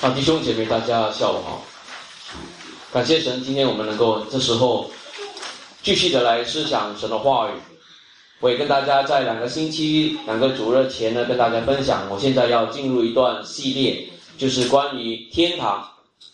弟兄姐妹，大家下午好。感谢神，今天我们能够这时候继续的来思想神的话语。我也跟大家在2个星期、2个主日前呢，跟大家分享，我现在要进入一段系列，就是关于天堂。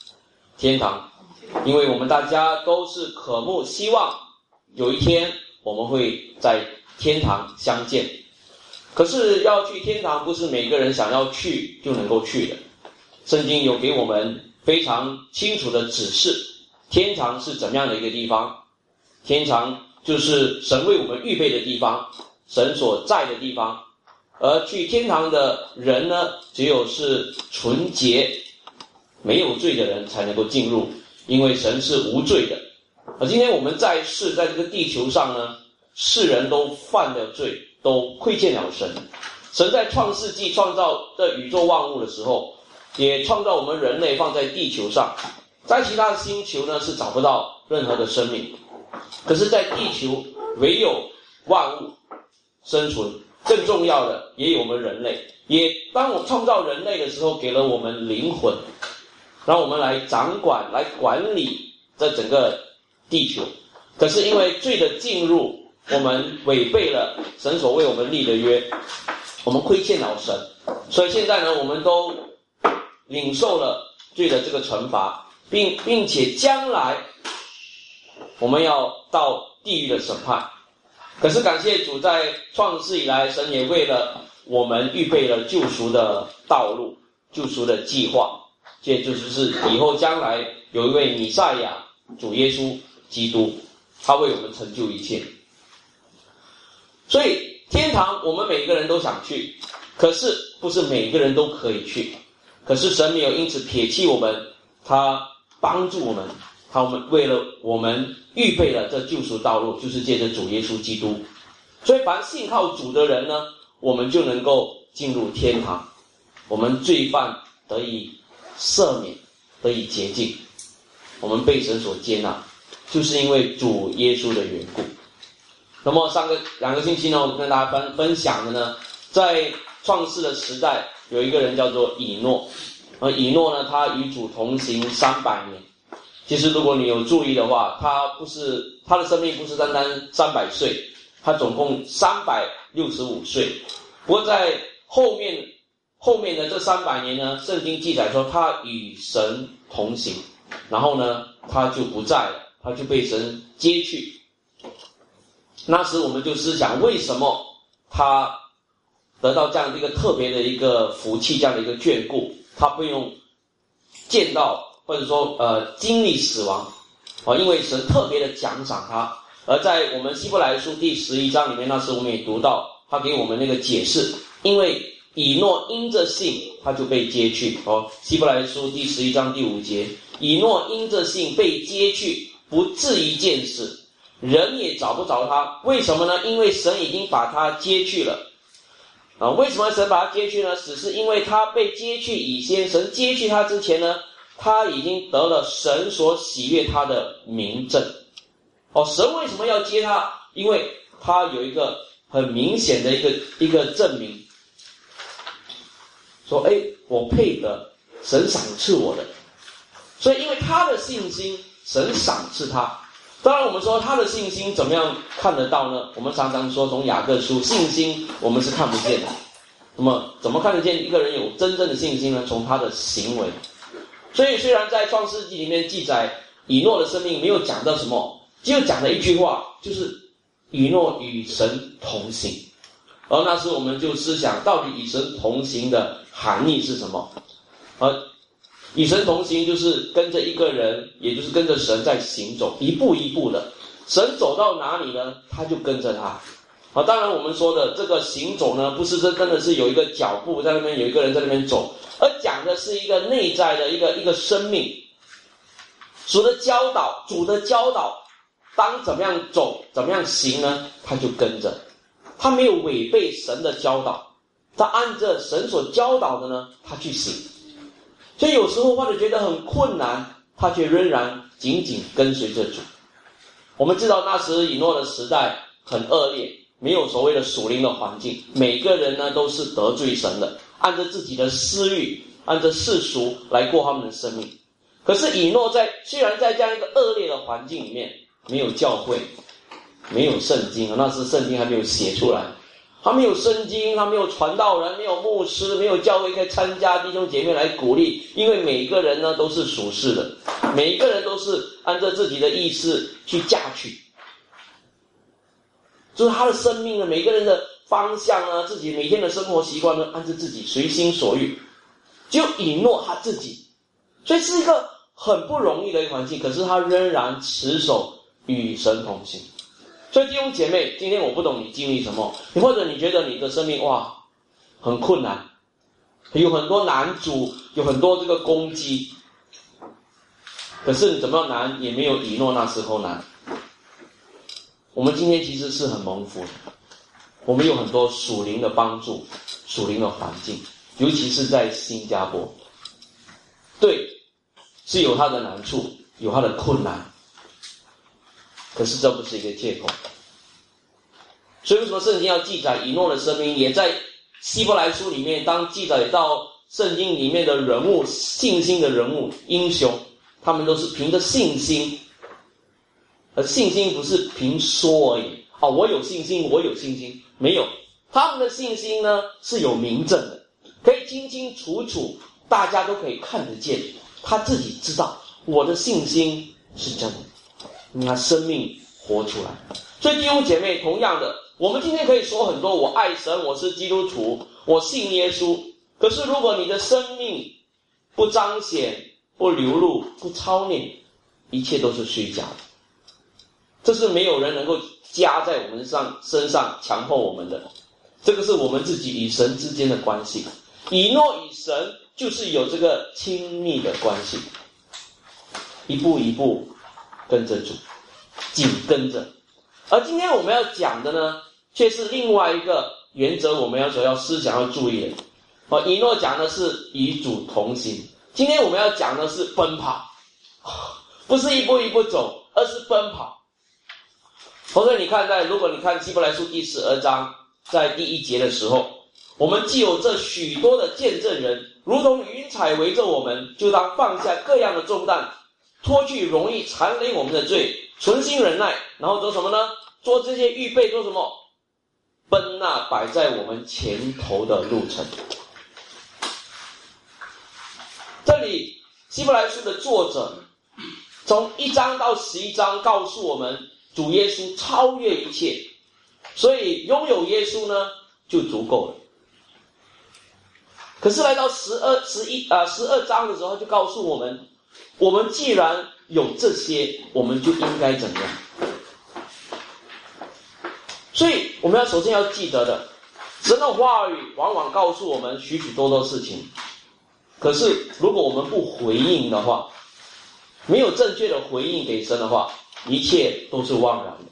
因为我们大家都是渴慕希望有一天我们会在天堂相见。可是要去天堂，不是每个人想要去就能够去的。圣经有给我们非常清楚的指示，天堂是怎么样的一个地方。天堂就是神为我们预备的地方，神所在的地方。而去天堂的人呢，只有是纯洁没有罪的人才能够进入，因为神是无罪的。而今天我们在这个地球上呢，世人都犯了罪，都亏欠了神。神在创世纪创造这宇宙万物的时候，也创造我们人类放在地球上，在其他的星球呢是找不到任何的生命，可是在地球唯有万物生存。更重要的也有我们人类，也当我创造人类的时候，给了我们灵魂，让我们来掌管来管理这整个地球。可是因为罪的进入，我们违背了神所为我们立的约，我们亏欠了神，所以现在呢，我们都领受了罪的这个惩罚，并且将来我们要到地狱的审判。可是感谢主，在创世以来，神也为了我们预备了救赎的道路、救赎的计划，这就是以后将来有一位弥赛亚主耶稣基督，他为我们成就一切。所以天堂我们每个人都想去，可是不是每个人都可以去。可是神没有因此撇弃我们，他帮助我们，他为了我们预备了这救赎道路，就是借着主耶稣基督。所以凡信靠主的人呢，我们就能够进入天堂，我们罪犯得以赦免，得以洁净，我们被神所接纳，就是因为主耶稣的缘故。那么2个星期呢，我跟大家分享的呢，在创世的时代有一个人叫做以诺。而以诺呢，他与主同行300年。其实如果你有注意的话，他的生命不是单单300岁，他总共365岁。不过在后面的这300年呢，圣经记载说他与神同行，然后呢他就不在了，他就被神接去。那时我们就思想，为什么他得到这样的一个特别的一个福气，这样的一个眷顾，他不用见到或者说经历死亡，因为神特别的奖赏他。而在我们希伯来书第11章里面，那时我们也读到他给我们那个解释，因为以诺因着信他就被接去。希伯来书第11章第5节，以诺因着信被接去，不至于见死，人也找不着他。为什么呢？因为神已经把他接去了。为什么神把他接去呢？只是因为他被接去以前，神接去他之前呢，他已经得了神所喜悦他的明证。神为什么要接他？因为他有一个很明显的一个证明，说我配得神赏赐我的。所以因为他的信心，神赏赐他。当然我们说他的信心怎么样看得到呢？我们常常说从雅各书，信心我们是看不见的。那么怎么看得见一个人有真正的信心呢？从他的行为。所以虽然在创世纪里面记载以诺的生命没有讲到什么，只有讲了一句话，就是以诺与神同行。而那时我们就思想，到底与神同行的含义是什么？与神同行就是跟着一个人，也就是跟着神在行走，一步一步的。神走到哪里呢，他就跟着他。当然我们说的这个行走呢，不是真的是有一个脚步在那边，有一个人在那边走，而讲的是一个内在的一个生命。主的教导，当怎么样走怎么样行呢，他就跟着。他没有违背神的教导，他按着神所教导的呢，他去行。所以有时候或者觉得很困难，他却仍然紧紧跟随着主。我们知道那时以诺的时代很恶劣，没有所谓的属灵的环境，每个人呢都是得罪神的，按着自己的私欲， 按着世俗来过他们的生命。可是以诺虽然在这样一个恶劣的环境里面，没有教会，没有圣经，那时圣经还没有写出来，他没有圣经，他没有传道人，没有牧师，没有教会可以参加弟兄姐妹来鼓励，因为每一个人呢都是属世的，每一个人都是按照自己的意识去嫁娶，就是他的生命呢，每个人的方向呢，自己每天的生活习惯呢，按照自己随心所欲，只有以诺他自己，所以是一个很不容易的一个环境，可是他仍然持守与神同行。所以弟兄姐妹，今天我不懂你经历什么，或者你觉得你的生命很困难，有很多难阻，有很多这个攻击，可是怎么难也没有以诺那时候难。我们今天其实是很蒙福的，我们有很多属灵的帮助，属灵的环境，尤其是在新加坡，对，是有它的难处，有它的困难，可是这不是一个借口。所以为什么圣经要记载以诺的生命，也在希伯来书里面当记载到圣经里面的人物，信心的人物英雄，他们都是凭着信心，而信心不是凭说而已，我有信心，我有信心，没有，他们的信心呢是有明证的，可以清清楚楚，大家都可以看得见，他自己知道我的信心是真的，你看生命活出来。所以弟兄姐妹，同样的，我们今天可以说很多，我爱神，我是基督徒，我信耶稣，可是如果你的生命不彰显，不流露，不操练，一切都是虚假的，这是没有人能够加在我们身上强迫我们的，这个是我们自己与神之间的关系。以诺与神就是有这个亲密的关系，一步一步跟着主，紧跟着。而今天我们要讲的呢，却是另外一个原则，我们要思想要注意的。以诺讲的是与主同行，今天我们要讲的是奔跑，不是一步一步走，而是奔跑。所以你看如果你看希伯来书第12章，在第1节的时候，我们既有这许多的见证人，如同云彩围着我们，就当放下各样的重担，脱去容易缠累我们的罪，存心忍耐，然后做什么呢？做这些预备，做什么？奔那摆在我们前头的路程。这里希伯来书的作者从1章到11章告诉我们，主耶稣超越一切，所以拥有耶稣呢就足够了。可是来到12章的时候，就告诉我们，我们既然有这些，我们就应该怎样？所以我们首先要记得的，神的话语往往告诉我们许许多多事情，可是如果我们不回应的话，没有正确的回应给神的话，一切都是枉然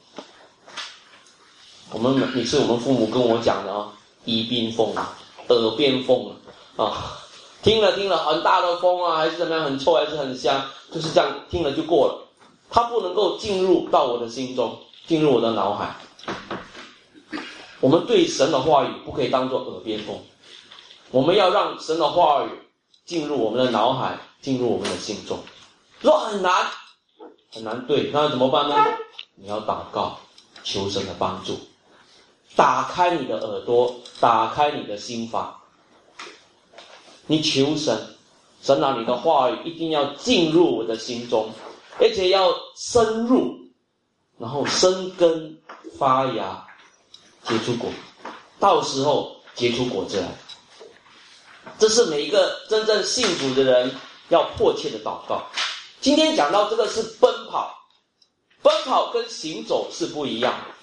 的。每次我们父母跟我讲的耳边风耳边风听了很大的风还是怎么样，很臭还是很香，就是这样听了就过了，它不能够进入到我的心中，进入我的脑海。我们对神的话语不可以当作耳边风，我们要让神的话语进入我们的脑海，进入我们的心中。说很难，对，那怎么办呢？你要祷告，求神的帮助，打开你的耳朵，打开你的心房，你求神你的话语一定要进入我的心中，而且要深入，然后生根发芽，结出果，到时候结出果子来。这是每一个真正信主的人要迫切的祷告。今天讲到这个是奔跑，奔跑跟行走是不一样的。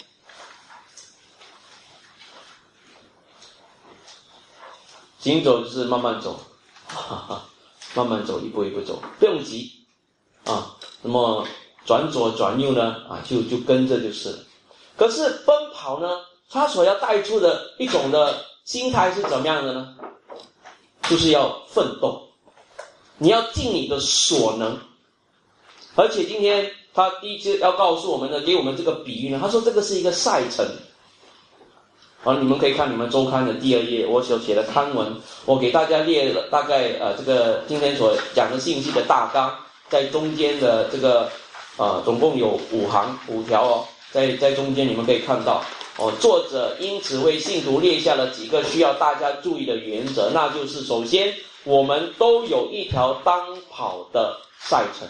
行走就是慢慢走，慢慢走，一步一步走，不用急那么转左转右呢就跟着就是了。可是奔跑呢，他所要带出的一种的心态是怎么样的呢？就是要奋斗，你要尽你的所能。而且今天他第一次要告诉我们的，给我们这个比喻呢，他说这个是一个赛程你们可以看你们周刊的第2页，我所写的刊文，我给大家列了大概这个今天所讲的信息的大纲，在中间的这个总共有5条哦，在中间你们可以看到作者因此为信徒列下了几个需要大家注意的原则，那就是首先我们都有一条当跑的赛程。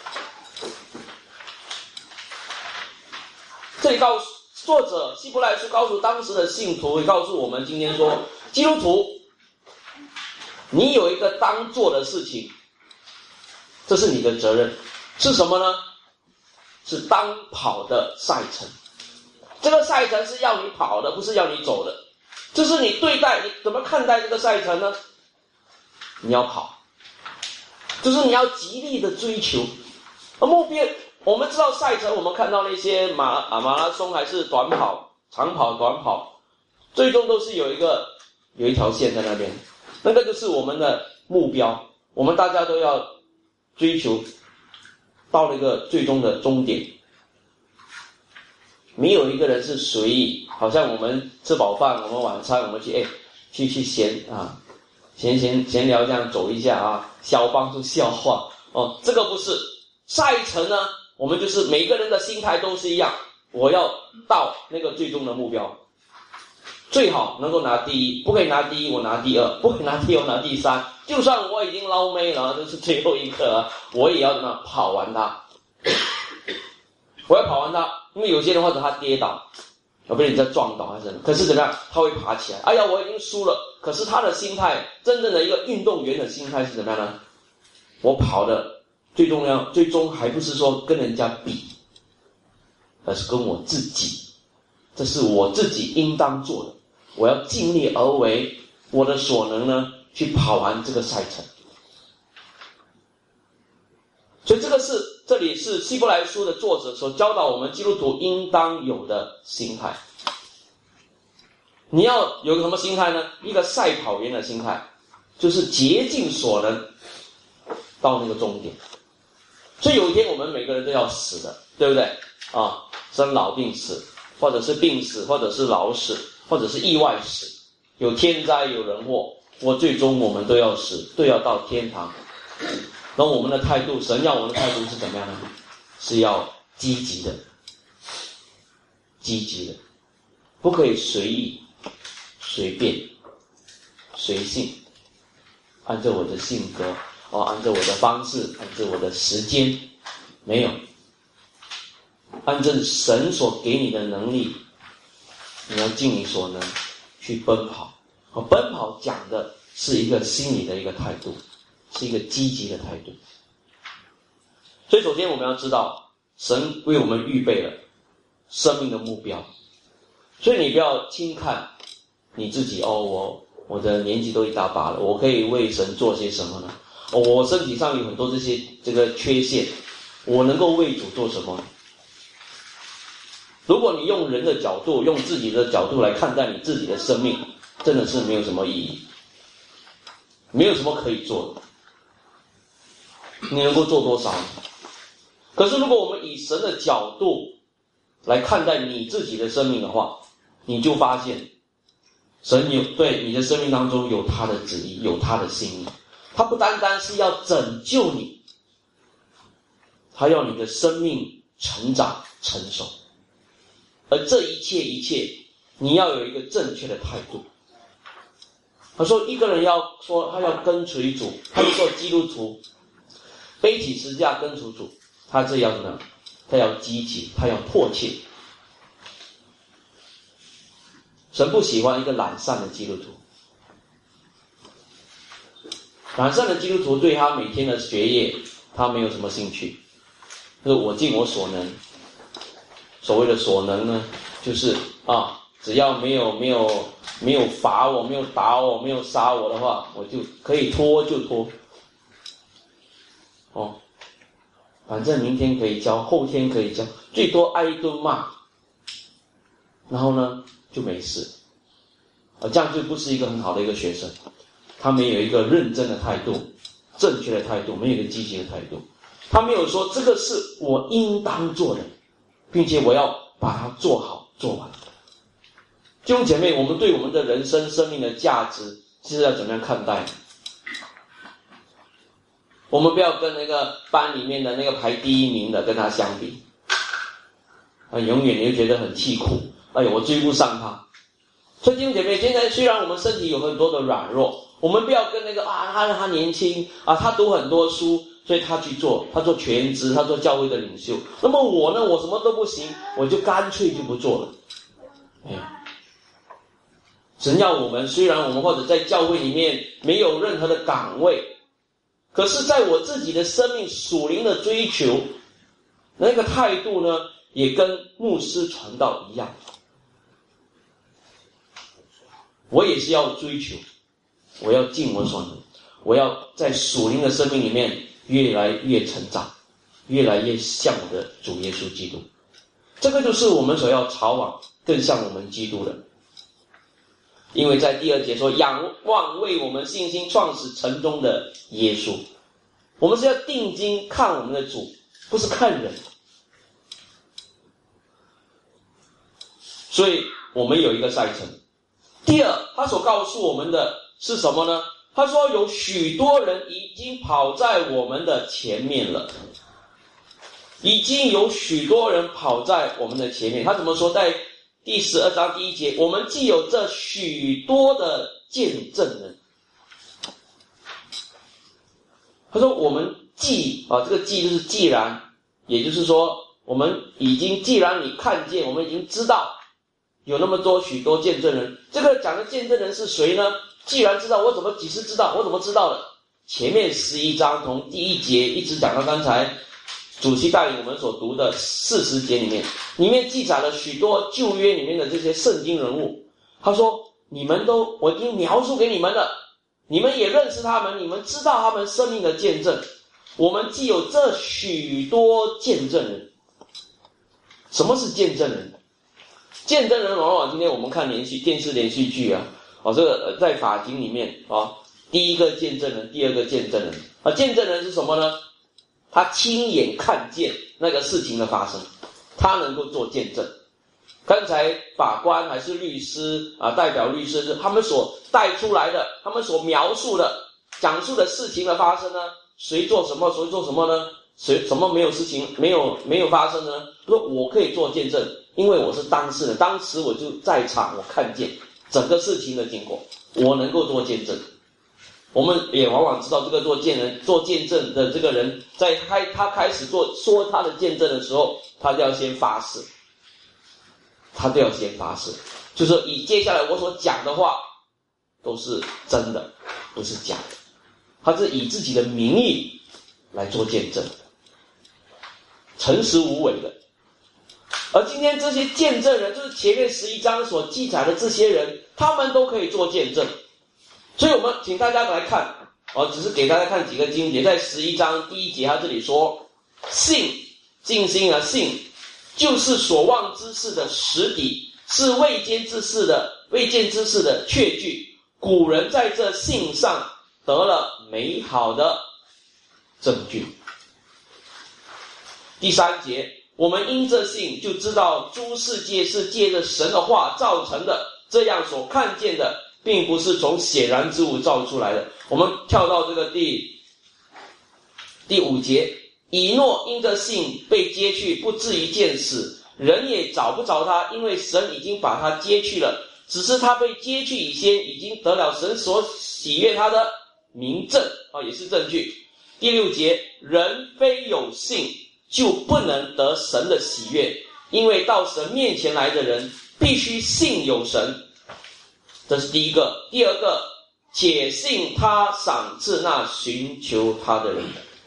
这里告诉作者希伯来书告诉当时的信徒，也告诉我们今天说，基督徒你有一个当做的事情，这是你的责任，是什么呢？是当跑的赛程。这个赛程是要你跑的，不是要你走的。就是你怎么看待这个赛程呢？你要跑，就是你要极力的追求目标。我们知道赛程，我们看到那些马拉松还是短跑、长跑、短跑，最终都是有一条线在那边，那个就是我们的目标，我们大家都要追求到了一个最终的终点。没有一个人是随意，好像我们吃饱饭，我们晚餐我们去闲聊这样走一下啊，小帮助笑话这个不是赛程呢。我们就是每个人的心态都是一样，我要到那个最终的目标，最好能够拿第1，不可以拿第1我拿第2，不可以拿第2我拿第3，就算我已经捞妹了，这是最后一刻了，我也要怎么跑完它。我要跑完它，因为有些人或者他跌倒，被人家撞倒还是什么，可是怎么样他会爬起来，哎呀我已经输了，可是他的心态，真正的一个运动员的心态是怎么样呢？我跑的最终还不是说跟人家比，而是跟我自己，这是我自己应当做的，我要尽力而为，我的所能呢去跑完这个赛程。所以这里是希伯来书的作者所教导我们基督徒应当有的心态。你要有个什么心态呢？一个赛跑员的心态，就是竭尽所能到那个终点。所以有一天我们每个人都要死的，对不对生老病死，或者是病死，或者是老死，或者是意外死，有天灾有人祸，最终我们都要死，都要到天堂。那我们的态度，神要我们的态度是怎么样呢？是要积极的，不可以随意、随便、随性，按照我的性格按照我的方式，按照我的时间，没有，按照神所给你的能力，你要尽你所能去奔跑。奔跑讲的是一个心理的一个态度，是一个积极的态度。所以首先我们要知道，神为我们预备了生命的目标。所以你不要轻看你自己我的年纪都一大把了，我可以为神做些什么呢？我身体上有很多这个缺陷，我能够为主做什么呢？如果你用人的角度，用自己的角度来看待你自己的生命，真的是没有什么意义，没有什么可以做的。你能够做多少呢？可是如果我们以神的角度来看待你自己的生命的话，你就发现神对你的生命当中有他的旨意，有他的心意。他不单单是要拯救你，他要你的生命成长成熟。而这一切你要有一个正确的态度。他说一个人他要跟随主，他要做基督徒，背起十字架跟随主，他这样呢，他要积极，他要迫切。神不喜欢一个懒散的基督徒。懒散的基督徒对他每天的学业他没有什么兴趣，就是我尽我所能。所谓的所能呢，就是只要没有罚我，没有打我，没有杀我的话，我就可以拖就拖。反正明天可以交，后天可以交，最多挨一顿骂，然后呢就没事。这样就不是一个很好的一个学生。他没有一个认真的态度，正确的态度，没有一个积极的态度。他没有说这个是我应当做的，并且我要把它做好做完。 弟兄姐妹，我们对我们的人生生命的价值其实要怎么样看待？我们不要跟那个班里面的那个排第一名的跟他相比，永远你就觉得很气苦，哎呦，我追不上他。所以弟兄姐妹，现在虽然我们身体有很多的软弱，我们不要跟那个他年轻他读很多书，所以他做全职，他做教会的领袖。那么我呢，我什么都不行，我就干脆就不做了。神要我们，虽然我们或者在教会里面没有任何的岗位，可是在我自己的生命属灵的追求，那个态度呢，也跟牧师传道一样。我也是要追求，我要尽我所能，我要在属灵的生命里面越来越成长，越来越像我的主耶稣基督。这个就是我们所要朝往更像我们基督的。因为在第2节说，仰望为我们信心创始成终的耶稣。我们是要定睛看我们的主，不是看人。所以我们有一个赛程。第二，他所告诉我们的是什么呢？他说有许多人已经跑在我们的前面了，已经有许多人跑在我们的前面。他怎么说？在第12章第1节，我们既有这许多的见证人。他说我们既这个既就是既然，也就是说我们已经，既然你看见，我们已经知道有那么多许多见证人。这个讲的见证人是谁呢？既然知道，我怎么几时知道？我怎么知道的？前面11章从第1节一直讲到刚才主席带领我们所读的40节里面记载了许多旧约里面的这些圣经人物。他说我已经描述给你们了，你们也认识他们，你们知道他们生命的见证。我们既有这许多见证人。什么是见证人？见证人往往今天我们看电视连续剧这个在法庭里面第一个见证人，第二个见证人见证人是什么呢？他亲眼看见那个事情的发生，他能够做见证。刚才法官还是律师代表律师，他们所带出来的，他们所描述的讲述的事情的发生呢，谁做什么，谁做什么呢？什么没有事情没有发生呢？说我可以做见证，因为我是当事人，当时我就在场，我看见整个事情的经过，我能够做见证。我们也往往知道，这个做见证的这个人，在他开始说他的见证的时候，他就要先发誓，就是说以接下来我所讲的话都是真的，不是假的。他是以自己的名义来做见证，诚实无伪的。而今天这些见证人，就是前面11章所记载的这些人，他们都可以做见证。所以我们请大家来看只是给大家看几个经节。在11章第1节，他这里说信心信就是所望之事的实底，是未见之事的确据。古人在这信上得了美好的证据。第3节，我们因这信就知道诸世界是借着神的话造成的，这样所看见的并不是从显然之物造出来的。我们跳到这个第5节，以诺因着信被接去，不至于见死，人也找不着他，因为神已经把他接去了，只是他被接去以先，已经得了神所喜悦他的明证也是证据。第6节，人非有信就不能得神的喜悦，因为到神面前来的人必须信有神。这是第一个。第二个，且信他赏赐那寻求他的人。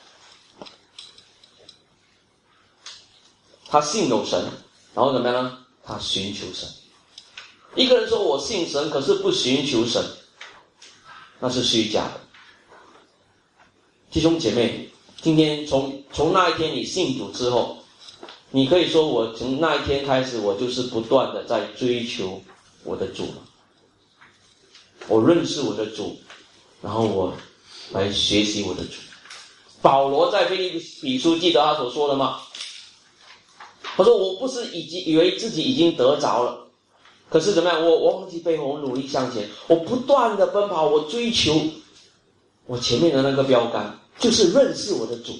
他信有神，然后怎么样呢？他寻求神。一个人说我信神，可是不寻求神，那是虚假的。弟兄姐妹，今天从那一天你信主之后，你可以说我从那一天开始，我就是不断的在追求我的主了。我认识我的主，然后我来学习我的主。保罗在腓立比书记得他所说的吗？他说我不是以为自己已经得着了， 可是怎么样？我忘记背后，我努力向前，我不断的奔跑，我追求我前面的那个标杆，就是认识我的主。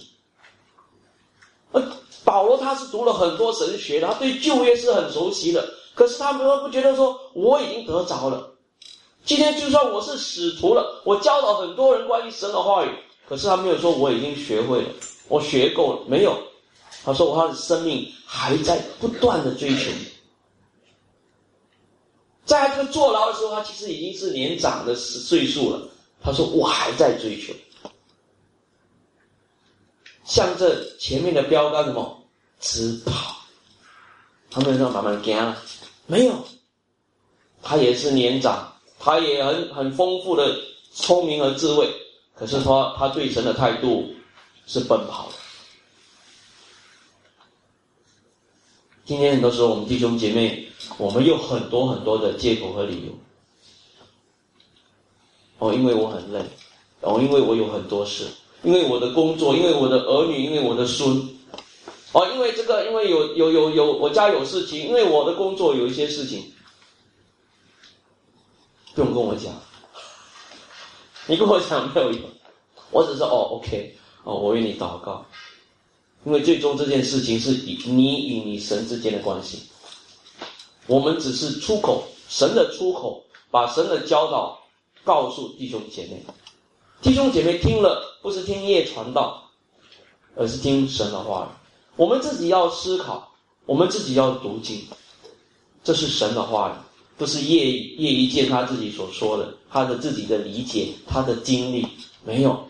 保罗他是读了很多神学的，他对旧约是很熟悉的，可是他们不觉得说我已经得着了。今天就算我是使徒了，我教导很多人关于神的话语，可是他没有说我已经学会了，我学够了，没有。他说他的生命还在不断的追求。在他这个坐牢的时候，他其实已经是年长的岁数了。他说我还在追求，向着前面的标杆什么直跑。他没有说慢慢走，没有，他也是年长，他也很丰富的聪明和智慧，可是他对神的态度是奔跑的。今天很多时候我们弟兄姐妹，我们有很多很多的借口和理由。因为我很累，因为我有很多事，因为我的工作，因为我的儿女，因为我的孙，因为这个，因为有我家有事情，因为我的工作有一些事情。不用跟我讲，你跟我讲没有用，我只是OK，我为你祷告。因为最终这件事情是你与你神之间的关系，我们只是出口，神的出口，把神的教导告诉弟兄姐妹。弟兄姐妹听了不是听业传道，而是听神的话语。我们自己要思考，我们自己要读经，这是神的话语，不是叶一健他自己所说的，他的自己的理解，他的经历，没有。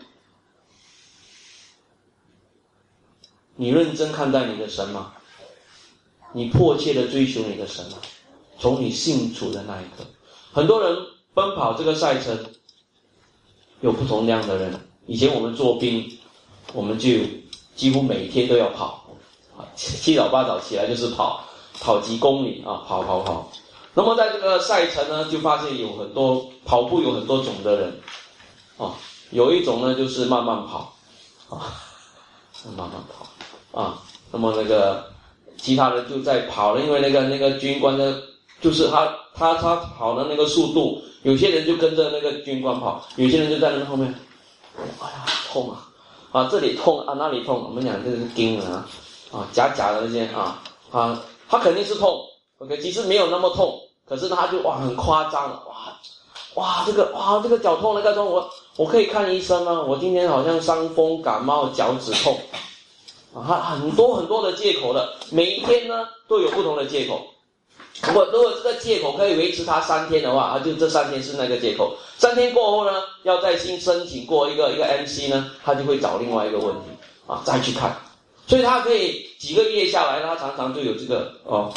你认真看待你的神吗？你迫切的追求你的神吗？从你信主的那一刻，很多人奔跑这个赛程，有不同样的人。以前我们做兵，我们就几乎每天都要跑，七早八早起来就是跑几公里啊，跑。那么在这个赛程呢，就发现有很多跑步有很多种的人有一种呢就是慢慢跑慢慢跑那么那个其他人就在跑了，因为那个军官呢，就是他跑的那个速度，有些人就跟着那个军官跑，有些人就在那后面，哎呀痛这里痛那里痛，我们讲这个是筋假的那些他肯定是痛 ，OK， 其实没有那么痛，可是他就很夸张了，这个脚痛那个痛，我可以看医生吗？我今天好像伤风感冒脚趾痛。很多很多的借口的，每一天呢都有不同的借口。如果这个借口可以维持他3天的话，就这3天是那个借口。3天过后呢，要再新申请过一个 MC 呢，他就会找另外一个问题再去看。所以他可以几个月下来，他常常就有这个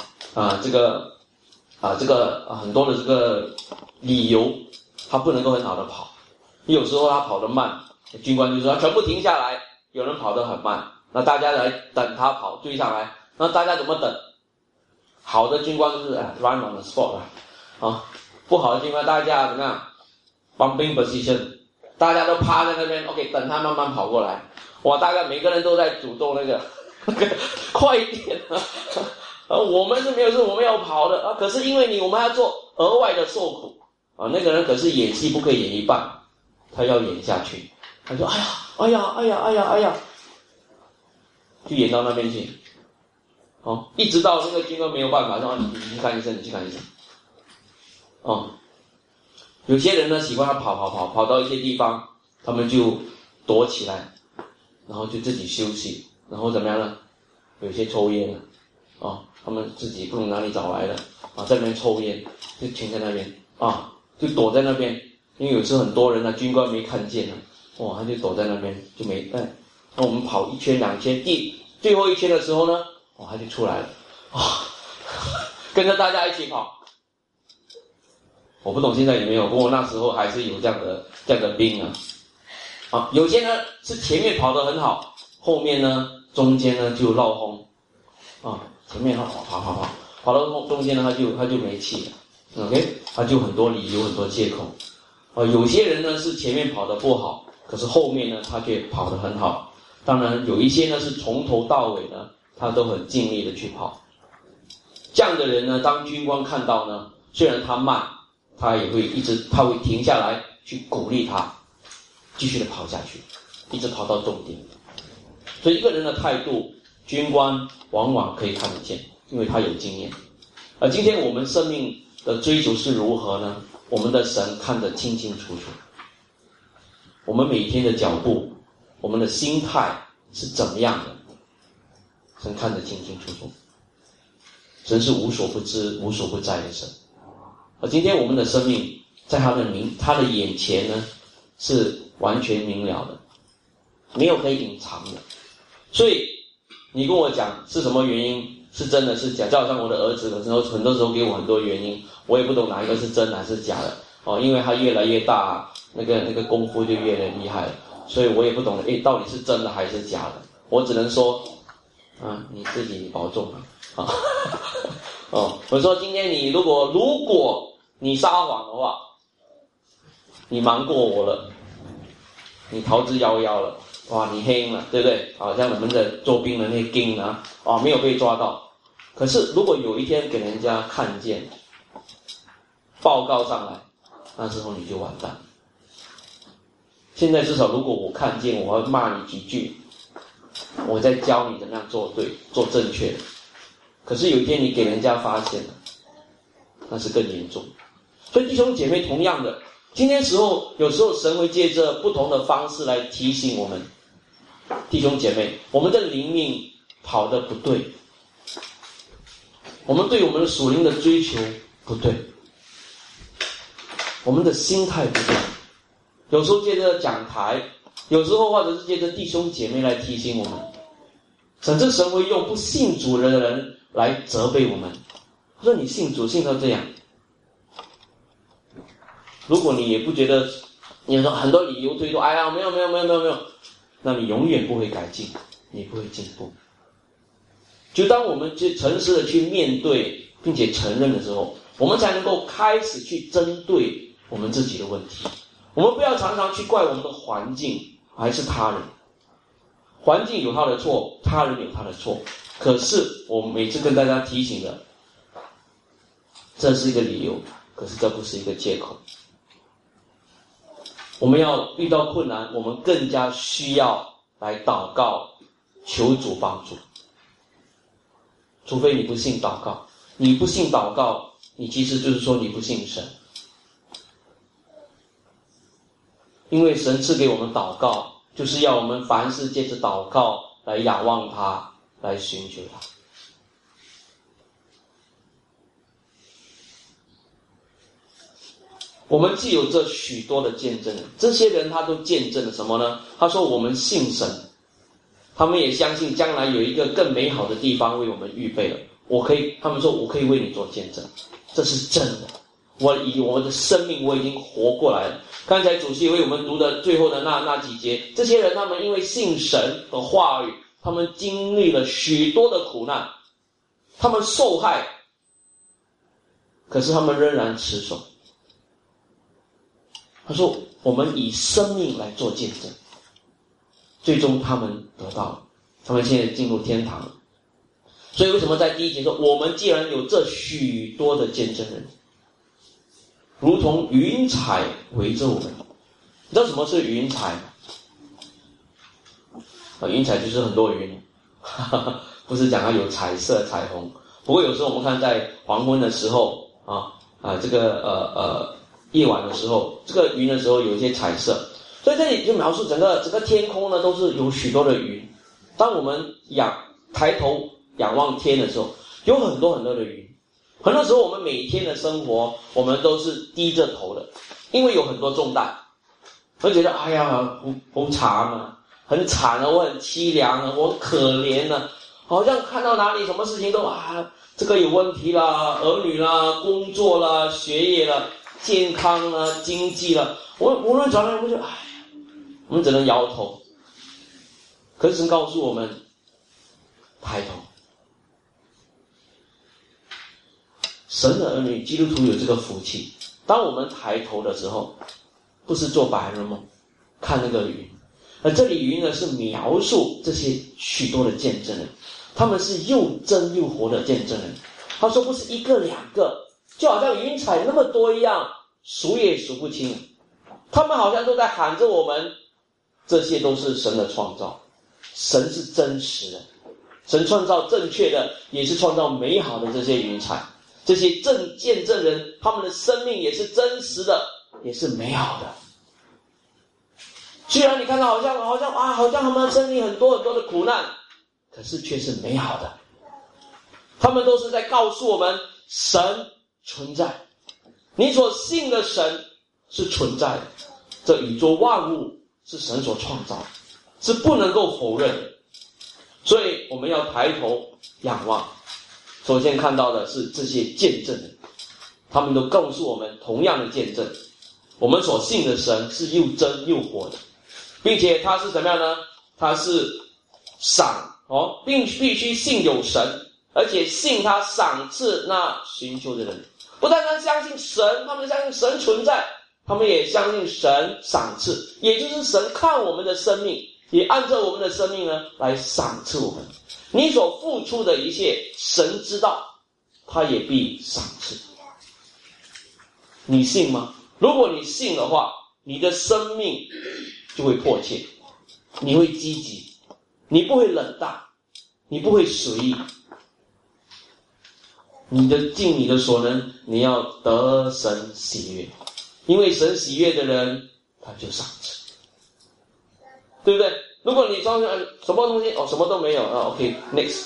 很多的这个理由，他不能够很好的跑。有时候他跑得慢，军官就说他全部停下来，有人跑得很慢。那大家来等他跑追上来，那大家怎么等？好的军官就是run on the spot 不好的军官大家怎么样 ？bumping position， 大家都趴在那边 ，OK， 等他慢慢跑过来。大概每个人都在主动那个快一点我们是没有事，我们要跑的可是因为我们还要做额外的受苦那个人可是演戏不可以演一半，他要演下去。他说：“哎呀。”就演到那边去，一直到那个军官没有办法，说你去看医生，你去看医生。有些人呢喜欢他跑到一些地方，他们就躲起来，然后就自己休息，然后怎么样呢？有些抽烟了，他们自己不懂哪里找来的在那边抽烟，就停在那边就躲在那边，因为有时候很多人军官没看见他就躲在那边就没那我们跑1圈2圈，最后1圈的时候呢，他就出来了，跟着大家一起跑。我不懂现在有没有，不过那时候还是有这样的兵有些呢是前面跑得很好，后面呢中间呢就落风前面跑到中间呢他就没气了 ，OK， 他就很多理由很多借口有些人呢是前面跑得不好，可是后面呢他却跑得很好。当然有一些呢是从头到尾呢他都很尽力的去跑。这样的人呢，当军官看到呢， 虽然他慢，他也会他会停下来去鼓励他，继续的跑下去，一直跑到终点。所以一个人的态度，军官往往可以看得见，因为他有经验。而今天我们生命的追求是如何呢？我们的神看得清清楚楚，我们每天的脚步，我们的心态是怎么样的，神看得清清楚楚。神是无所不知无所不在的神。而今天我们的生命在他的眼前呢，是完全明了的，没有可以隐藏的。所以你跟我讲是什么原因，是真的是假，就好像我的儿子很多时候给我很多原因，我也不懂哪一个是真的还是假的哦，因为他越来越大，那个功夫就越来越厉害了，所以我也不懂到底是真的还是假的。我只能说你自己保重啊我说今天你如果你撒谎的话，你瞒过我了，你逃之夭夭了，哇，你黑了，对不对？像我们的做兵的那些兵啊，没有被抓到。可是如果有一天给人家看见，报告上来，那时候你就完蛋。现在至少如果我看见，我要骂你几句，我在教你怎么样做对，做正确的。可是有一天你给人家发现了，那是更严重。所以弟兄姐妹，同样的，今天有时候神会借着不同的方式来提醒我们，弟兄姐妹，我们的灵命跑得不对，我们对我们的属灵的追求不对，我们的心态不对。有时候借着讲台，有时候或者是借着弟兄姐妹来提醒我们，甚至神会用不信主的人来责备我们，说你信主信到这样。如果你也不觉得，你说很多理由推脱，没有，那你永远不会改进，你不会进步。就当我们去诚实的去面对并且承认的时候，我们才能够开始去针对我们自己的问题。我们不要常常去怪我们的环境还是他人，环境有他的错，他人有他的错，可是我每次跟大家提醒的，这是一个理由，可是这不是一个借口。我们要遇到困难，我们更加需要来祷告，求主帮助。除非你不信祷告，你不信祷告，你其实就是说你不信神。因为神赐给我们祷告，就是要我们凡事借着祷告来仰望他，来寻求他。我们既有这许多的见证人，这些人他都见证了什么呢？他说我们信神，他们也相信将来有一个更美好的地方为我们预备了。他们说我可以为你做见证，这是真的。以我的生命我已经活过来了。刚才主席为我们读的最后的那几节，这些人他们因为信神的话语，他们经历了许多的苦难，他们受害，可是他们仍然持守。他说我们以生命来做见证，最终他们得到了，他们现在进入天堂了。所以为什么在第一节说我们既然有这许多的见证人，如同云彩围着我们。你知道什么是云彩吗？云彩就是很多云，不是讲它有彩色彩虹。不过有时候我们看在黄昏的时候夜晚的时候，这个云的时候有一些彩色。所以这里就描述整个天空呢都是有许多的云。当我们抬头仰望天的时候，有很多很多的云。很多时候我们每天的生活，我们都是低着头的，因为有很多重担，会觉得好惨啊，很惨啊，我很凄凉啊，我可怜啊，好像看到哪里什么事情都这个有问题啦，儿女啦，工作啦，学业啦，健康啦，经济啦，无论怎么样，我就我们只能摇头。可是神告诉我们，抬头。神的儿女基督徒有这个福气，当我们抬头的时候，不是做白日梦，看那个云。而这里云呢是描述这些许多的见证人，他们是又真又活的见证人。他说不是一个两个， 就好像云彩那么多一样，数也数不清。他们好像都在喊着我们，这些都是神的创造，神是真实的，神创造正确的，也是创造美好的这些云彩，这些见证人，他们的生命也是真实的，也是美好的。虽然你看到好像他们的生命很多很多的苦难，可是却是美好的。他们都是在告诉我们，神存在，你所信的神是存在的，这宇宙万物是神所创造的，是不能够否认的。所以我们要抬头仰望，首先看到的是这些见证人，他们都告诉我们同样的见证，我们所信的神是又真又活的，并且他是怎么样呢？他是赏并必须信有神，而且信他赏赐那寻求的人。不单单相信神，他们相信神存在，他们也相信神赏赐，也就是神看我们的生命，也按照我们的生命呢来赏赐我们。你所付出的一切，神知道，他也必赏赐。你信吗？如果你信的话，你的生命就会迫切，你会积极，你不会冷淡，你不会随意，你的尽你的所能，你要得神喜悦，因为神喜悦的人，他就赏赐，对不对？如果你装什么东西什么都没有OK next，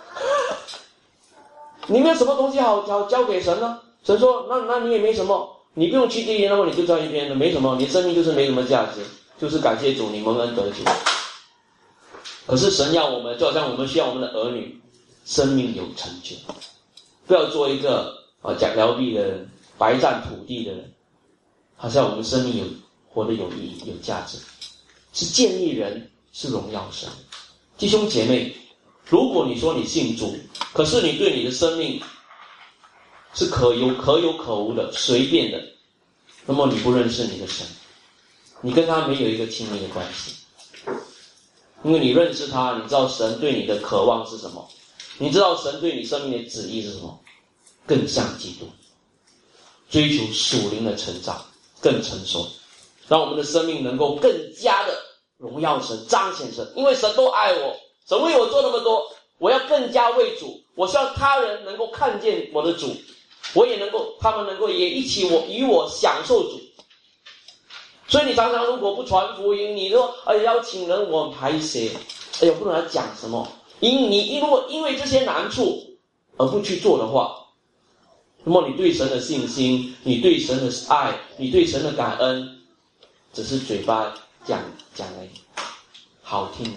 你没有什么东西好交给神呢？神说那你也没什么，你不用去地狱，那么你就在一边了，没什么，你生命就是没什么价值，就是感谢主，你蒙恩得救。可是神要我们，就好像我们需要我们的儿女生命有成就，不要做一个讲聊币的人，白占土地的人，好像我们生命活得有意义有价值，是建立人，是荣耀神。弟兄姐妹，如果你说你信主，可是你对你的生命是可有可无的，随便的，那么你不认识你的神，你跟他没有一个亲密的关系。因为你认识他，你知道神对你的渴望是什么，你知道神对你生命的旨意是什么，更像基督，追求属灵的成长，更成熟，让我们的生命能够更加的荣耀神，彰显神。因为神都爱我，神为我做那么多，我要更加为主，我希望他人能够看见我的主，我也能够，他们能够也一起与我享受主。所以你常常如果不传福音，你说邀请人我排谁，不知道讲什么，你如果因为这些难处而不去做的话，那么你对神的信心，你对神的爱，你对神的感恩，只是嘴巴讲而已，好听的。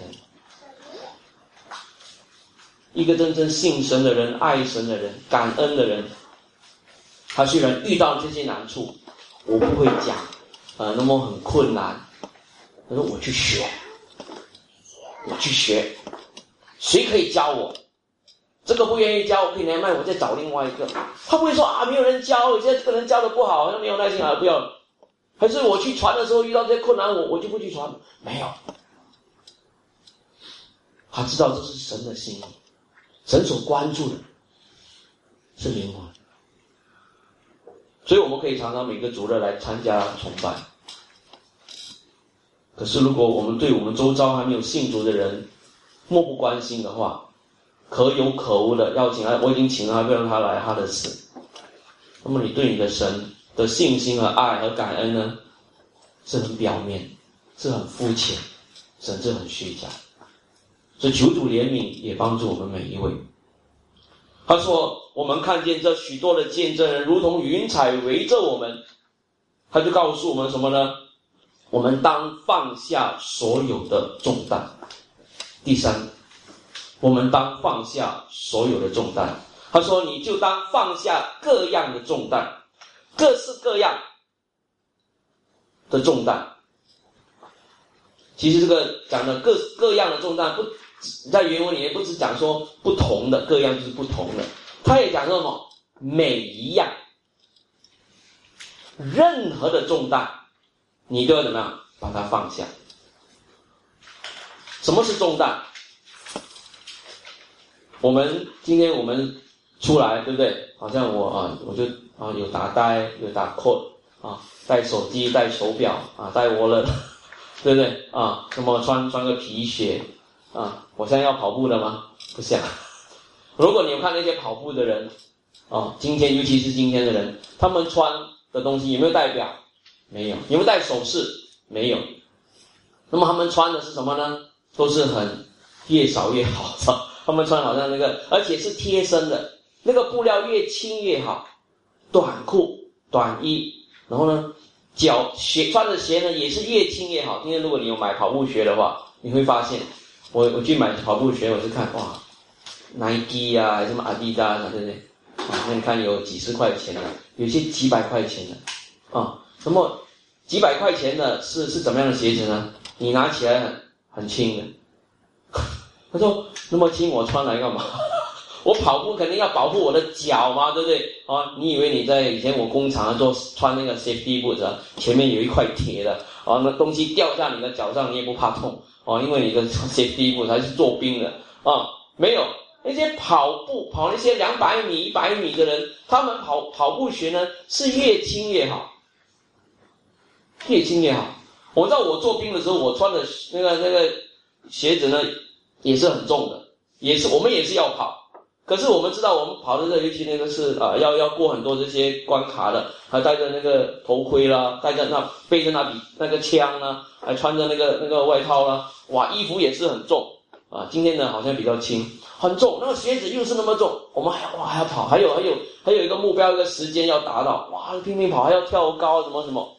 一个真正信神的人，爱神的人，感恩的人，他虽然遇到这些难处，我不会讲那么很困难，他说我去学，谁可以教我？这个不愿意教，我可以来卖，我再找另外一个。他不会说没有人教，有些这个人教的不好，好像没有耐心不要了。还是我去传的时候遇到这些困难，我就不去传，没有。他知道这是神的心意，神所关注的是灵魂。所以我们可以常常每个主日来参加崇拜。可是如果我们对我们周遭还没有信主的人漠不关心的话，可有可无的邀请他，我已经请他，不让他来他的事，那么你对你的神的信心和爱和感恩呢，是很表面，是很肤浅，甚至很虚假。所以求主怜悯，也帮助我们每一位。他说我们看见这许多的见证人如同云彩围着我们，他就告诉我们什么呢？我们当放下所有的重担。第三，我们当放下所有的重担。他说你就当放下各样的重担，各式各样的重担。其实这个讲的各样的重担，不在原文里面不只讲说不同的，各样就是不同的，他也讲说什么每一样，任何的重担你都要怎么样把它放下。什么是重担？今天我们出来，对不对？好像我就啊，有打带，有打扣啊，带手机，带手表啊，带wallet，对不对啊？那么穿个皮鞋啊，我现在要跑步的吗？不想。如果你有看那些跑步的人啊，今天尤其是今天的人，他们穿的东西有没有戴表？没有。有没有戴首饰？没有。那么他们穿的是什么呢？都是很越少越好，他们穿好像那个，而且是贴身的，那个布料越轻越好。短裤、短衣，然后呢，鞋穿的鞋呢也是越轻越好。今天如果你有买跑步鞋的话，你会发现，我去买跑步鞋，我是看哇 ，Nike 啊，什么 Adidas 啊，对不对？啊，那你看有几十块钱的，有些几百块钱的，啊，那么几百块钱的是怎么样的鞋子呢？你拿起来很轻的。他说那么轻我穿来干嘛？我跑步肯定要保护我的脚嘛，对不对？啊，你以为你在以前我工厂穿那个 safety boot 啊，前面有一块铁的，啊，那东西掉下你的脚上你也不怕痛，啊，因为你的 safety boot 还是做兵的，啊，没有那些跑那些200米、100米的人，他们跑步鞋呢是越轻越好，越轻越好。我知道我做兵的时候，我穿的那个鞋子呢也是很重的，我们也是要跑。可是我们知道，我们跑的尤其那个是要过很多这些关卡的，还戴着那个头盔啦，背着那个枪啦，还穿着那个外套啦，哇，衣服也是很重啊。今天呢好像比较轻，很重，那个鞋子又是那么重，我们还要跑，还有一个目标，一个时间要达到，哇，拼命跑，还要跳高什么什么。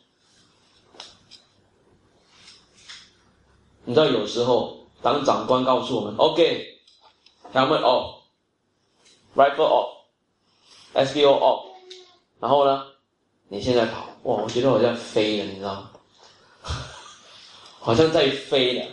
你知道有时候当长官告诉我们 ，OK，helmet off。Rifle off, SBO off， 然后呢，你现在跑，哇，我觉得好像飞了，你知道吗？好像在飞了。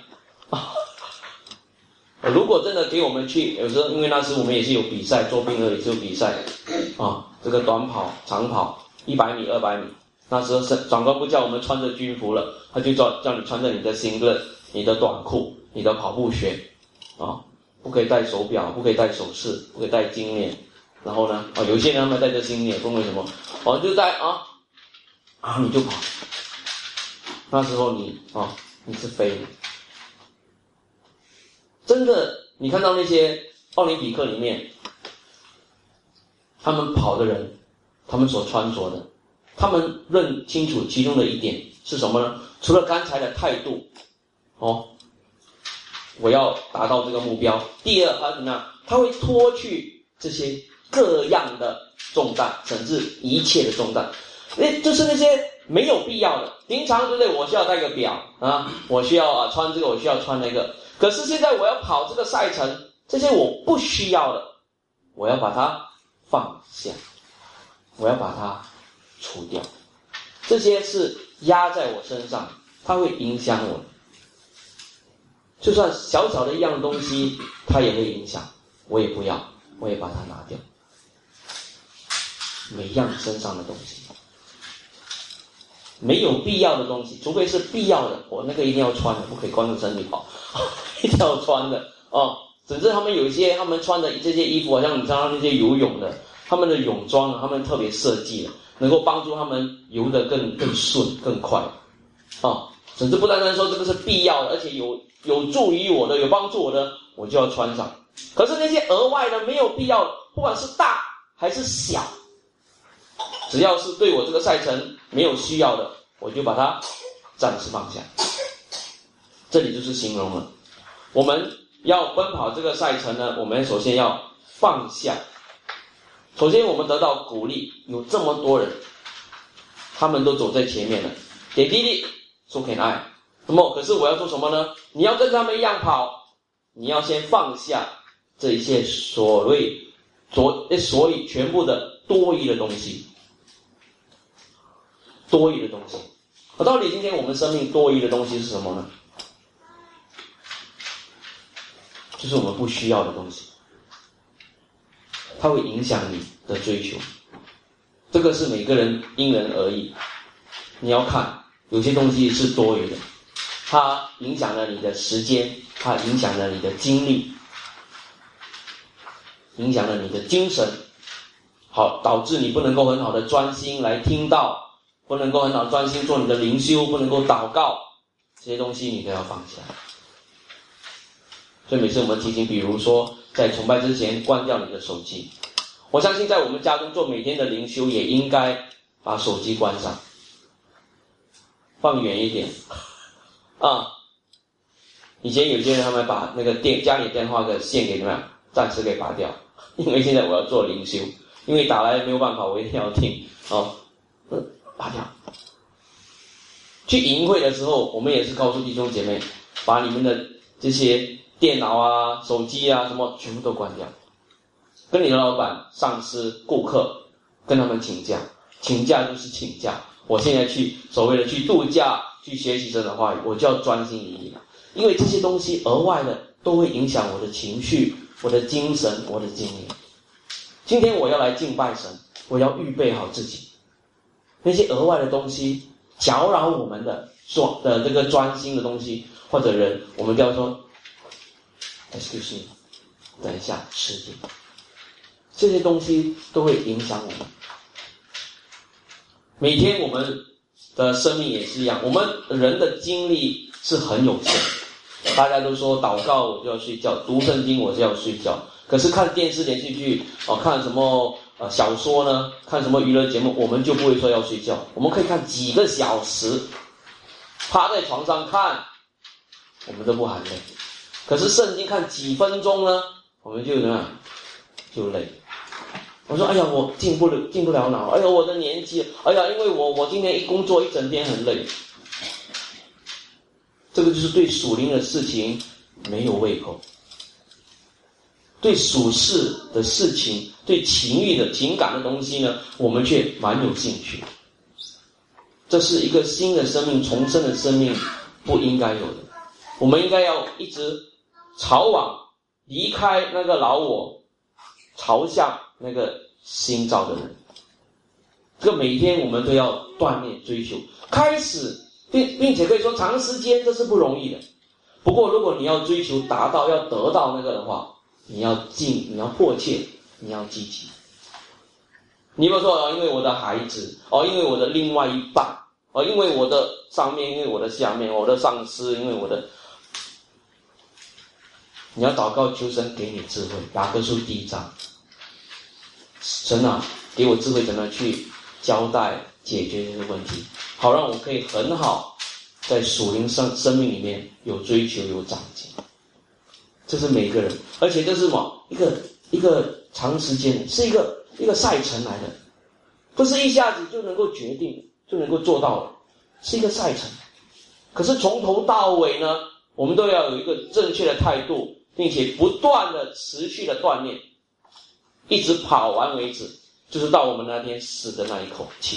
如果真的给我们去，有时候因为那时我们也是有比赛，做兵的也是有比赛啊，这个短跑、长跑，100米、200米，那时候长官不叫我们穿着军服了，他就叫你穿着你的singlet、你的短裤、你的跑步鞋啊。不可以戴手表，不可以戴首饰，不可以戴金链。然后呢，有些人他们戴着金链，不为什么？就戴你就跑。那时候你是飞的。真的，你看到那些奥林匹克里面，他们跑的人，他们所穿着的，他们认清楚其中的一点是什么呢？除了刚才的态度，我要达到这个目标。第二，他怎么样？他会脱去这些各样的重担，甚至一切的重担。就是那些没有必要的。平常对不对？我需要戴个表啊，我需要穿这个，我需要穿那个。可是现在我要跑这个赛程，这些我不需要的，我要把它放下，我要把它除掉。这些是压在我身上，它会影响我。就算小小的一样东西，它也会影响，我也不要，我也把它拿掉。每样身上的东西，没有必要的东西，除非是必要的，我那个一定要穿的，不可以光着身体跑，一定要穿的甚至他们有一些他们穿的这些衣服，好像你知道那些游泳的，他们的泳装他们特别设计的，能够帮助他们游得更顺更快甚至不单单说这个是必要的，而且有助于我的，有帮助我的，我就要穿上。可是那些额外的没有必要的，不管是大还是小，只要是对我这个赛程没有需要的，我就把它暂时放下。这里就是形容了，我们要奔跑这个赛程呢，我们首先要放下。首先我们得到鼓励，有这么多人，他们都走在前面了，给弟弟so can I。那么，可是我要做什么呢？你要跟他们一样跑，你要先放下这一切所以全部的多余的东西，多余的东西。到底今天我们生命多余的东西是什么呢？就是我们不需要的东西，它会影响你的追求。这个是每个人因人而异，你要看有些东西是多余的，它影响了你的时间，它影响了你的精力，影响了你的精神好，导致你不能够很好的专心来听道，不能够很好专心做你的灵修，不能够祷告，这些东西你都要放下。所以每次我们提醒，比如说在崇拜之前关掉你的手机，我相信在我们家中做每天的灵修也应该把手机关上，放远一点啊。以前有些人他们把那个家里电话的线给怎么样暂时给拔掉，因为现在我要做灵修，因为打来没有办法，我一定要听拔掉。去营会的时候，我们也是告诉弟兄姐妹，把你们的这些电脑啊、手机啊什么全部都关掉，跟你的老板、上司、顾客跟他们请假，请假就是请假。我现在去所谓的去度假，去学习神的话语，我就要专心一意，因为这些东西额外的都会影响我的情绪、我的精神、我的经验。今天我要来敬拜神，我要预备好自己，那些额外的东西搅扰我们的这个专心的东西，或者人，我们就要说 excuse me， 等一下吃点，这些东西都会影响我们。每天我们的生命也是一样，我们人的精力是很有限，大家都说祷告我就要睡觉，读圣经我就要睡觉，可是看电视连续剧看什么小说呢，看什么娱乐节目，我们就不会说要睡觉，我们可以看几个小时，趴在床上看，我们都不喊累。可是圣经看几分钟呢，我们就怎么样，就累。我说哎呀，我进不了脑，哎呀我的年纪，哎呀因为我今天工作一整天很累。这个就是对属灵的事情没有胃口，对属世的事情，对情欲的情感的东西呢，我们却蛮有兴趣。这是一个新的生命，重生的生命不应该有的。我们应该要一直朝往离开那个老我，朝向那个新造的人。这个每天我们都要锻炼追求，开始并且可以说长时间，这是不容易的。不过如果你要追求达到，要得到那个的话，你要迫切，你要积极。你比如说因为我的孩子因为我的另外一半因为我的上面，因为我的下面，我的上司，因为我的，你要祷告求神给你智慧。雅各书1章，神啊，给我智慧怎么去交代解决这些问题，好让我可以很好在属灵生命里面有追求有长进。这是每个人，而且这是什么？一个长时间，是一个赛程来的，不是一下子就能够决定就能够做到的，是一个赛程。可是从头到尾呢，我们都要有一个正确的态度，并且不断的持续的锻炼，一直跑完为止，就是到我们那天死的那一口气。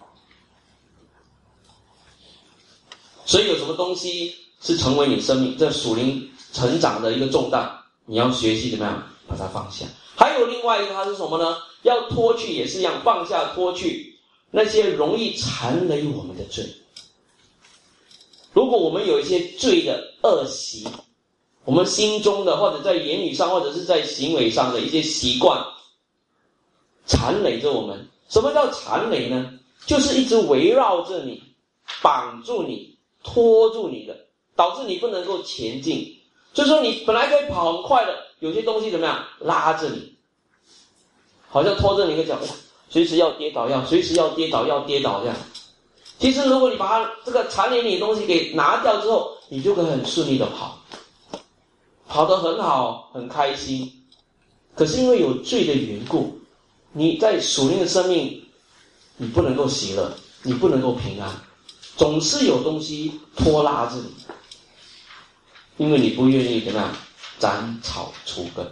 所以有什么东西是成为你生命这属灵成长的一个重担，你要学习怎么样把它放下。还有另外一个，它是什么呢？要脱去，也是一样，放下脱去那些容易缠累我们的罪。如果我们有一些罪的恶习，我们心中的或者在言语上或者是在行为上的一些习惯缠累着我们。什么叫缠累呢？就是一直围绕着你，绑住你，拖住你的，导致你不能够前进。就是说你本来可以跑很快的，有些东西怎么样拉着你，好像拖着你一个脚，随时要跌倒随时要跌倒这样。其实如果你把它这个缠累你的东西给拿掉之后，你就可以很顺利的跑得很好，很开心。可是因为有罪的缘故，你在属灵的生命你不能够喜乐，你不能够平安，总是有东西拖拉着你，因为你不愿意怎么样斩草除根。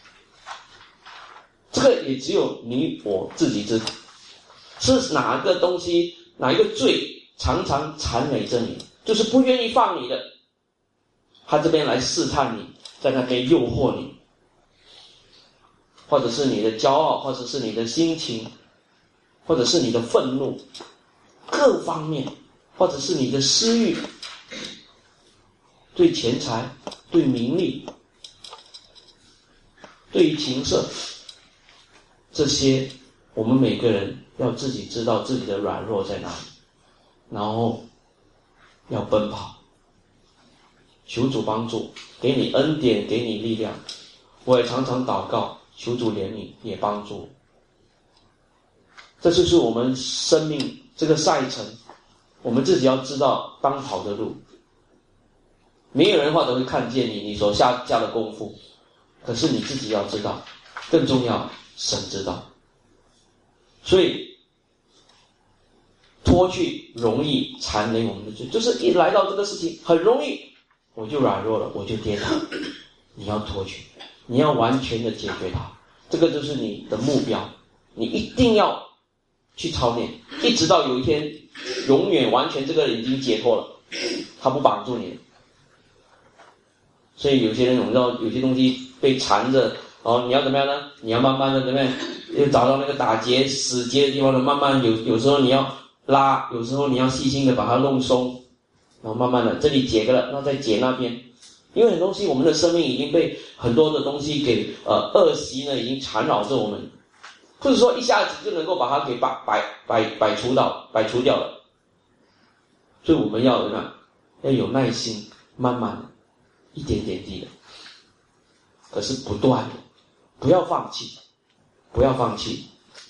这个也只有你我自己知道，是哪个东西哪一个罪常常缠累着你，就是不愿意放你的，他这边来试探你，在那边诱惑你，或者是你的骄傲，或者是你的心情，或者是你的愤怒，各方面，或者是你的私欲，对钱财，对名利，对于情色，这些我们每个人要自己知道自己的软弱在哪里，然后要奔跑，求主帮助，给你恩典，给你力量。我也常常祷告，求主怜悯，也帮助我。这就是我们生命这个赛程，我们自己要知道当跑的路。没有人或者会看见你所下的功夫，可是你自己要知道，更重要，神知道。所以脱去容易缠累我们的罪，就是一来到这个事情很容易，我就软弱了，我就跌倒。你要脱去，你要完全的解决它，这个就是你的目标，你一定要去操练，一直到有一天永远完全这个人已经解脱了，他不绑住你。所以有些人我们知道有些东西被缠着，你要怎么样呢？你要慢慢的怎么样？要找到那个打结死结的地方呢，慢慢有时候你要拉，有时候你要细心的把它弄松，然后慢慢的这里解了，那再解那边。因为很多东西我们的生命已经被很多的东西给恶习呢已经缠绕着我们，不是说一下子就能够把它给摆除掉了。所以我们要要有耐心，慢慢的一点点地的，可是不断的，不要放弃，不要放弃，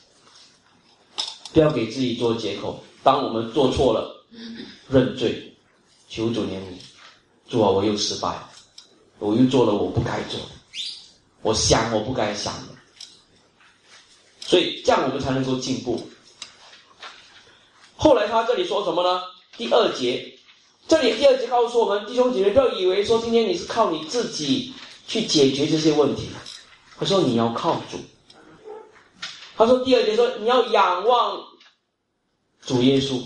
不要给自己做借口。当我们做错了，认罪，求主怜悯。主啊，我又失败了，我又做了我不该做的，我想我不该想的。所以这样我们才能够进步。后来他这里说什么呢？第二节，这里第二节告诉我们，弟兄姐妹不要以为说今天你是靠你自己去解决这些问题，他说你要靠主。他说第二节说你要仰望主耶稣，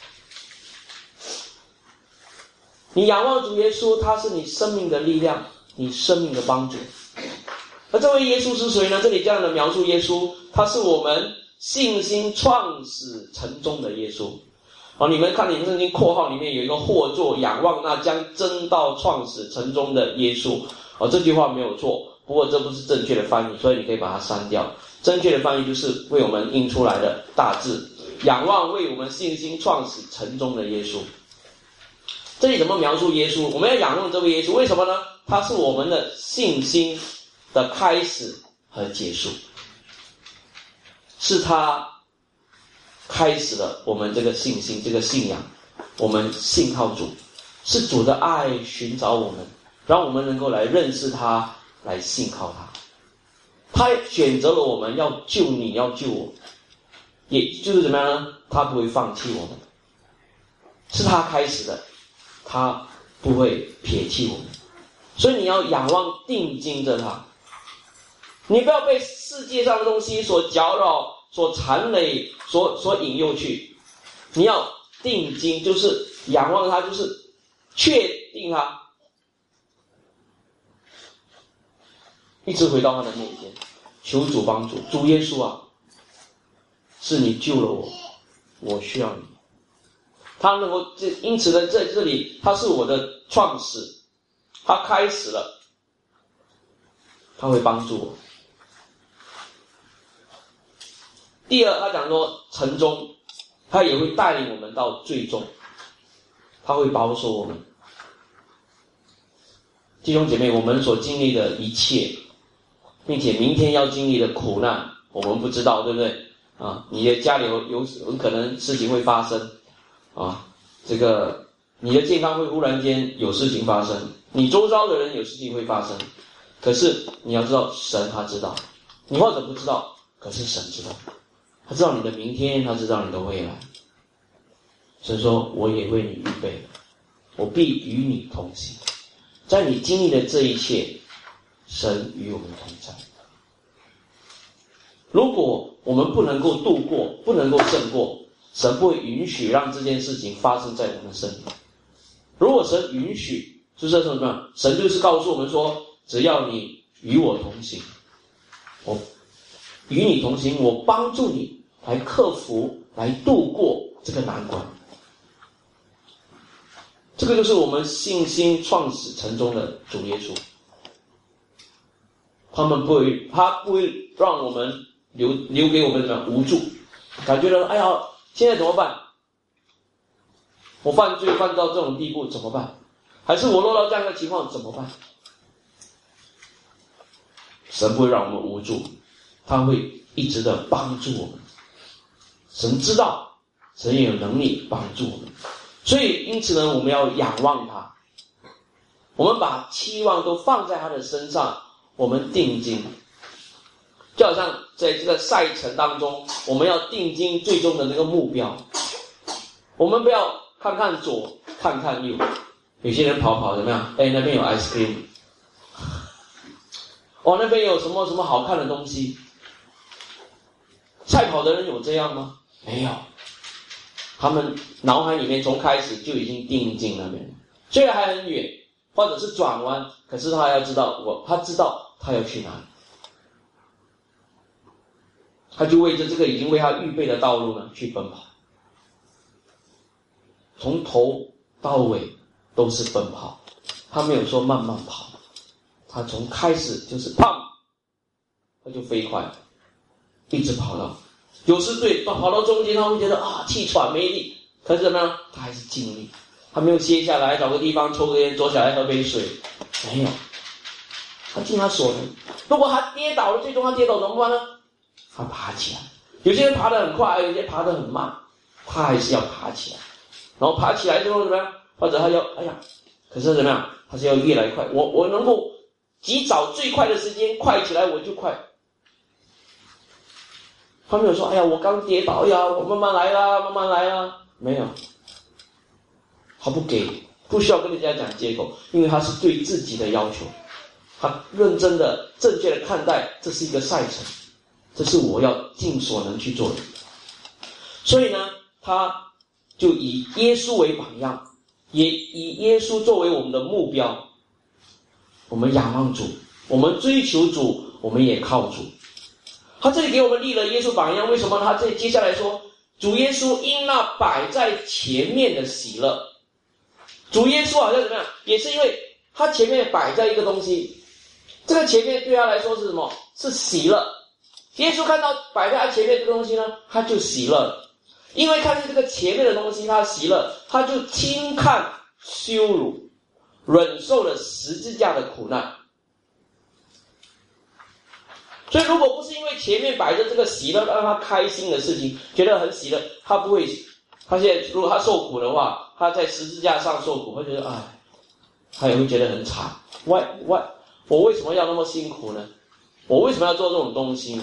你仰望主耶稣，他是你生命的力量，你生命的帮助。而这位耶稣是谁呢？这里这样的描述耶稣，他是我们信心创始成终的耶稣。你们看你们圣经括号里面有一个或作仰望那将真道创始成终的耶稣。这句话没有错，不过这不是正确的翻译，所以你可以把它删掉。正确的翻译就是为我们印出来的大字，仰望为我们信心创始成终的耶稣。这里怎么描述耶稣？我们要仰望这位耶稣，为什么呢？他是我们的信心的开始和结束，是他开始了我们这个信心，这个信仰。我们信靠主，是主的爱寻找我们，让我们能够来认识他，来信靠他。他选择了我们，要救你，要救我，也就是怎么样呢？他不会放弃我们，是他开始的，他不会撇弃我们。所以你要仰望定睛着他，你不要被世界上的东西所搅扰，所缠累，所引诱去。你要定睛，就是仰望他，就是确定他，一直回到他的面前，求主帮助。主耶稣啊，是你救了我，我需要你。他能够因此呢，在这里他是我的创始，他开始了，他会帮助我。第二，他讲说成终，他也会带领我们到最终，他会保守我们。弟兄姐妹，我们所经历的一切，并且明天要经历的苦难，我们不知道，对不对？你的家里有可能事情会发生这个你的健康会忽然间有事情发生，你周遭的人有事情会发生。可是你要知道，神他知道，你或者不知道，可是神知道，他知道你的明天，他知道你的未来。神说我也为你预备了，我必与你同行。在你经历的这一切，神与我们同在。如果我们不能够度过，不能够胜过，神不会允许让这件事情发生在我们身上。如果神允许，就是什么？神就是告诉我们说，只要你与我同行，我与你同行，我帮助你来克服，来度过这个难关。这个就是我们信心创始成终的主耶稣。他不会让我们留给我们什么无助，感觉到哎呀，现在怎么办？我犯罪犯到这种地步怎么办？还是我落到这样的情况怎么办？神不会让我们无助，他会一直的帮助我们。神知道，神也有能力帮助我们，所以因此呢，我们要仰望他，我们把期望都放在他的身上，我们定睛，就好像在这个赛程当中，我们要定睛最终的那个目标，我们不要看看左看看右，有些人跑怎么样？那边有 ice cream， 那边有什么什么好看的东西。赛跑的人有这样吗？没有，他们脑海里面从开始就已经定睛那边，虽然还很远，或者是转弯，可是他知道他要去哪里，他就为着这个已经为他预备的道路呢去奔跑，从头到尾都是奔跑，他没有说慢慢跑，他从开始就是砰，他就飞快，一直跑到，有时跑到中间他会觉得气喘没力，可是怎么样？他还是尽力，他没有歇下来找个地方抽个烟，坐下来喝杯水，没有，他尽他所能。如果他跌倒了，最终他跌倒怎么办呢？他爬起来。有些人爬得很快，有些爬得很慢，他还是要爬起来。然后爬起来之后怎么样？或者他要可是怎么样？他是要越来越快。我能够及早最快的时间快起来，我就快。他没有说我刚跌倒，我慢慢来啦，没有，他不需要跟人家讲借口，因为他是对自己的要求，他认真的正确的看待这是一个赛程，这是我要尽所能去做的。所以呢，他就以耶稣为榜样，也以耶稣作为我们的目标，我们仰望主，我们追求主，我们也靠主。他这里给我们立了耶稣榜样，为什么？他这里接下来说，主耶稣因那摆在前面的喜乐。主耶稣好像怎么样？也是因为他前面摆在一个东西，这个前面对他来说是什么？是喜乐。耶稣看到摆在他前面这个东西呢，他就喜乐了。因为看见这个前面的东西他喜乐，他就轻看羞辱，忍受了十字架的苦难。所以如果不是因为前面摆着这个喜乐让他开心的事情，觉得很喜乐，他不会，他现在如果他受苦的话，他在十字架上受苦，会觉得他也会觉得很惨。我为什么要那么辛苦呢？我为什么要做这种东西呢？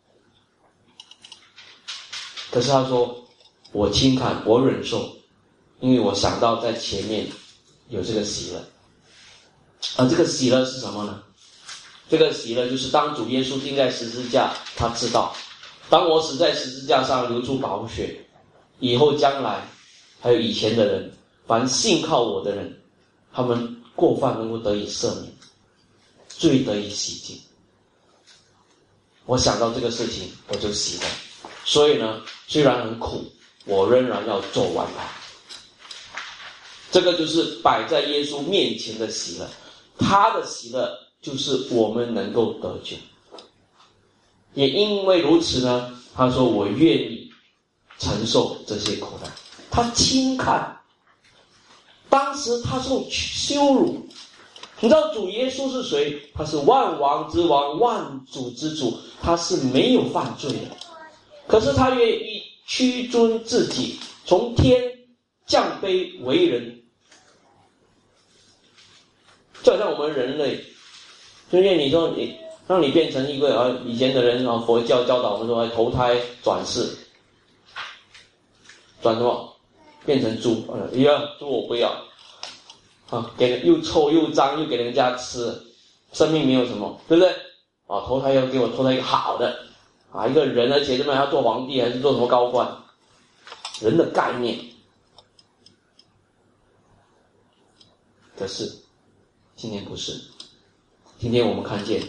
可是他说，我轻看，我忍受，因为我想到在前面有这个喜乐。而这个喜乐是什么呢？这个喜乐就是当主耶稣钉在十字架，他知道，当我死在十字架上流出宝血，以后将来还有以前的人，凡信靠我的人，他们过犯能够得以赦免，罪得以洗净。我想到这个事情，我就喜乐。所以呢，虽然很苦，我仍然要做完它。这个就是摆在耶稣面前的喜乐，他的喜乐就是我们能够得救。也因为如此呢，他说我愿意承受这些苦难。他轻看，当时他受羞辱。你知道主耶稣是谁？他是万王之王，万主之主，他是没有犯罪的。可是他愿意屈尊自己，从天降卑为人。就好像我们人类，就是你说你让你变成一个以前的人佛教教导我们说投胎转世，转什么？变成猪，猪我不要给人又臭又脏又给人家吃，生命没有什么，对不对？投胎要给我投胎一个好的一个人，而且这么要做皇帝还是做什么高官？人的概念。可是今天不是，今天我们看见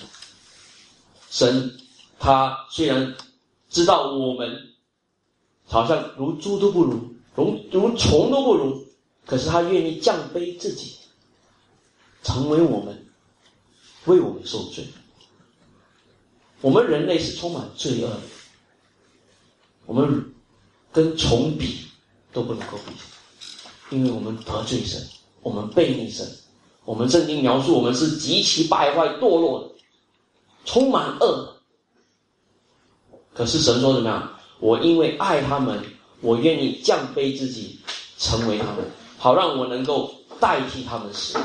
神，他虽然知道我们好像如猪都不如，如虫都不如，可是他愿意降卑自己，成为我们，为我们受罪。 我们人类是充满罪恶的，我们跟虫比都不能够比，因为我们得罪神，我们背逆神，我们圣经描述我们是极其败坏堕落的，充满恶的。可是神说怎么样？我因为爱他们，我愿意降卑自己成为他们，好让我能够代替他们死。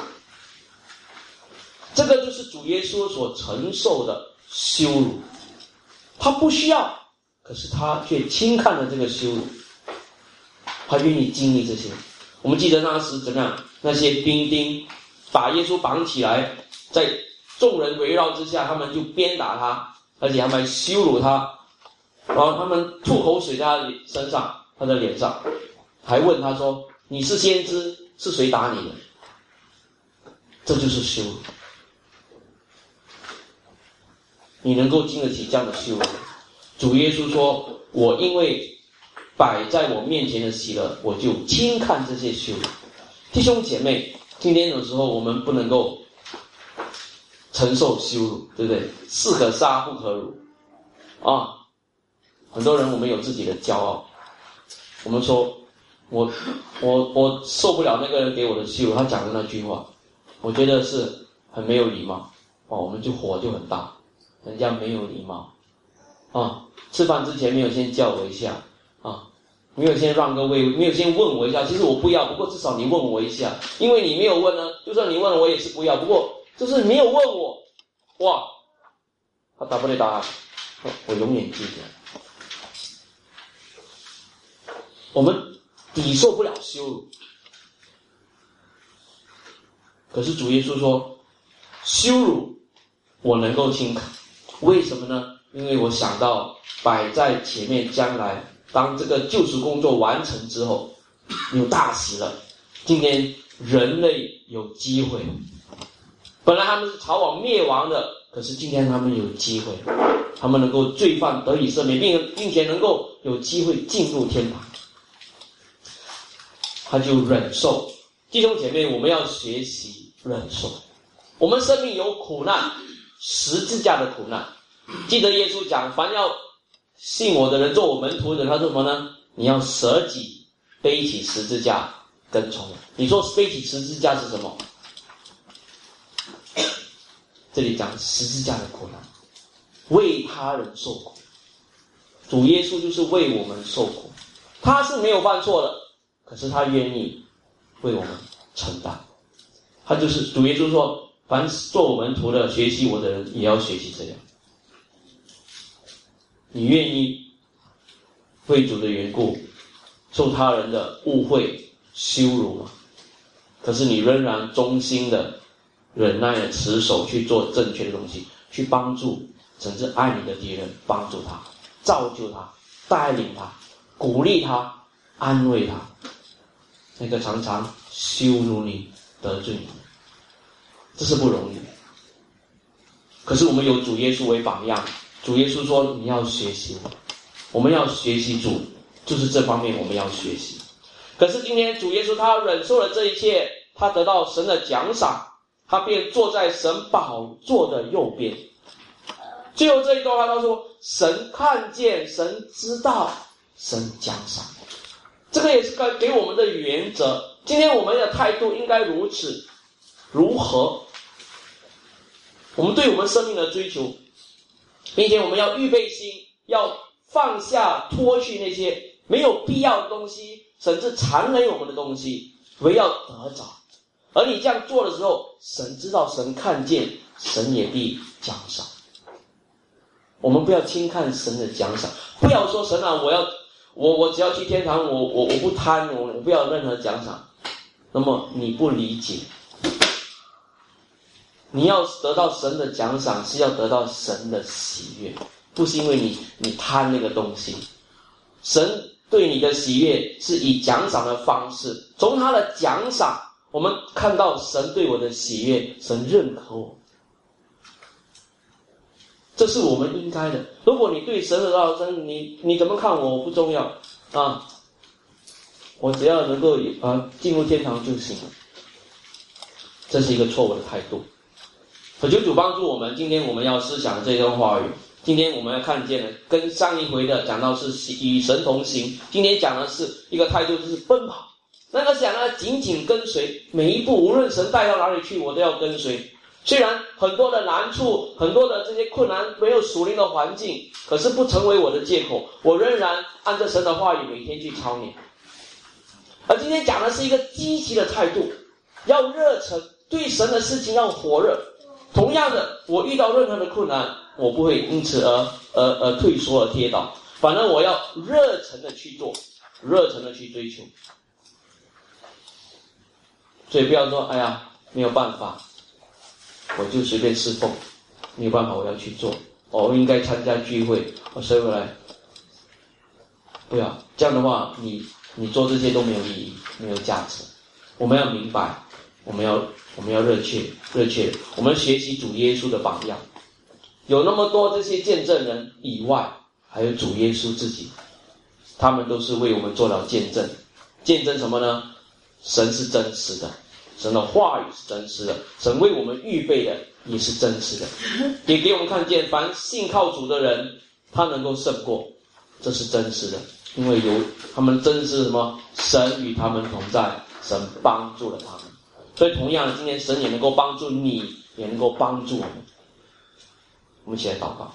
这个就是主耶稣所承受的羞辱，他不需要，可是他却轻看了这个羞辱，他愿意经历这些。我们记得那时怎么样？那些兵丁把耶稣绑起来，在众人围绕之下，他们就鞭打他，而且他们还羞辱他，然后他们吐口水在他身上，他的脸上，还问他说：“你是先知，是谁打你的？”这就是羞辱。你能够经得起这样的羞辱？主耶稣说：“我因为摆在我面前的喜乐，我就轻看这些羞辱。”弟兄姐妹，今天有时候我们不能够承受羞辱，对不对？士可杀不可辱啊！很多人我们有自己的骄傲，我们说我受不了那个人给我的羞辱，他讲的那句话，我觉得是很没有礼貌哦，我们就火就很大，人家没有礼貌啊！吃饭之前没有先叫我一下啊，没有先让个位，没有先问我一下，其实我不要，不过至少你问我一下，因为你没有问呢，就算你问了我也是不要，不过就是没有问我，哇，他打不得打，我永远记得。我们抵受不了羞辱，可是主耶稣说，羞辱我能够轻看，为什么呢？因为我想到摆在前面，将来当这个救赎工作完成之后，有大喜了。今天人类有机会，本来他们是朝往灭亡的，可是今天他们有机会，他们能够罪犯得以赦免，并且能够有机会进入天堂。他就忍受。弟兄姐妹，我们要学习忍受。我们生命有苦难，十字架的苦难。记得耶稣讲，凡要信我的人，做我门徒的人，他说什么呢？你要舍己，背起十字架跟从我。你说背起十字架是什么？这里讲十字架的苦难，为他人受苦。主耶稣就是为我们受苦，他是没有犯错的，可是他愿意为我们承担。他就是主耶稣说，凡做我门徒的，学习我的人也要学习这样。你愿意为主的缘故受他人的误会羞辱吗？可是你仍然忠心的忍耐的持守去做正确的东西，去帮助甚至爱你的敌人，帮助他，造就他，带领他，鼓励他，安慰他。那个常常羞辱你得罪你，这是不容易的。可是我们有主耶稣为榜样，主耶稣说你要学习我们要学习主，就是这方面我们要学习。可是今天主耶稣他忍受了这一切，他得到神的奖赏，他便坐在神宝座的右边。最后这一段话他说，神看见，神知道，神奖赏。这个也是给我们的原则。今天我们的态度应该如此，如何？我们对我们生命的追求，并且我们要预备心，要放下脱去那些没有必要的东西，甚至残累我们的东西，唯要得着。而你这样做的时候，神知道，神看见，神也必奖赏。我们不要轻看神的奖赏，不要说神啊，我只要去天堂，我不贪，我不要任何奖赏。那么你不理解，你要得到神的奖赏，是要得到神的喜悦，不是因为你贪那个东西。神对你的喜悦是以奖赏的方式，从他的奖赏我们看到神对我的喜悦，神认可我，这是我们应该的。如果你对神的道生，你怎么看我不重要啊，我只要能够进入天堂就行了，这是一个错误的态度。求主帮助我们，今天我们要思想这段话语， 今天我们要看见了，跟上一回的讲到是与神同行，今天讲的是一个态度，就是奔跑。那个讲呢，紧紧跟随，每一步无论神带到哪里去，我都要跟随。虽然很多的难处，很多的这些困难，没有属灵的环境，可是不成为我的借口，我仍然按照神的话语每天去操练。而今天讲的是一个积极的态度，要热忱，对神的事情要火热。同样的，我遇到任何的困难，我不会因此而退缩而跌倒，反正我要热忱的去做，热忱的去追求。所以不要说哎呀没有办法，我就随便侍奉，没有办法我要去做，我应该参加聚会，我收回来。不要这样的话，你做这些都没有意义，没有价值。我们要明白，我们要热切，我们学习主耶稣的榜样。有那么多这些见证人以外，还有主耶稣自己，他们都是为我们做了见证。见证什么呢？神是真实的，神的话语是真实的，神为我们预备的也是真实的，也给我们看见凡信靠主的人，他能够胜过，这是真实的。因为有他们真是什么？神与他们同在，神帮助了他们。所以同样的，今天神也能够帮助你，也能够帮助我们。我们一起来祷告。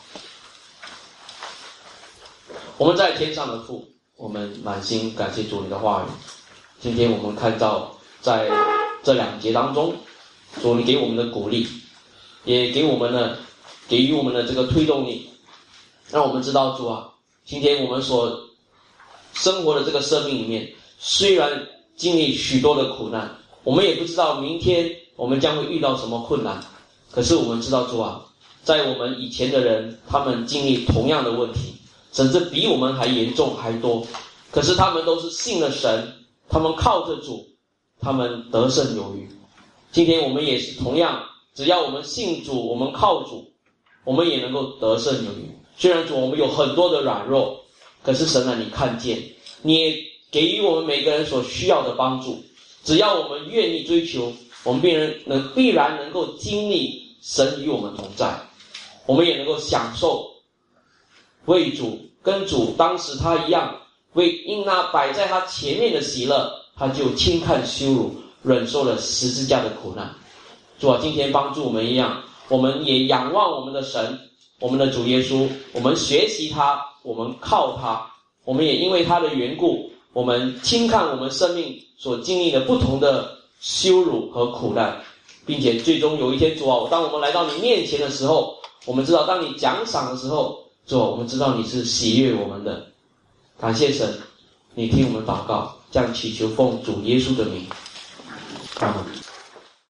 我们在天上的父，我们满心感谢主你的话语。今天我们看到在这2节当中，主你给我们的鼓励，也给予我们的这个推动力，让我们知道主啊，今天我们所生活的这个生命里面，虽然经历许多的苦难，我们也不知道明天我们将会遇到什么困难，可是我们知道主啊，在我们以前的人，他们经历同样的问题，甚至比我们还严重还多，可是他们都是信了神，他们靠着主，他们得胜有余。今天我们也是同样，只要我们信主，我们靠主，我们也能够得胜有余。虽然主我们有很多的软弱，可是神啊，你看见，你也给予我们每个人所需要的帮助。只要我们愿意追求，我们必然能够经历神与我们同在，我们也能够享受为主跟主当时他一样，因那摆在他前面的喜乐，他就轻看羞辱，忍受了十字架的苦难。主啊，今天帮助我们一样，我们也仰望我们的神，我们的主耶稣，我们学习他，我们靠他，我们也因为他的缘故，我们轻看我们生命所经历的不同的羞辱和苦难，并且最终有一天，主啊，当我们来到你面前的时候，我们知道当你奖赏的时候，主啊，我们知道你是喜悦我们的。感谢神，你听我们祷告，这样祈求奉主耶稣的名，阿们。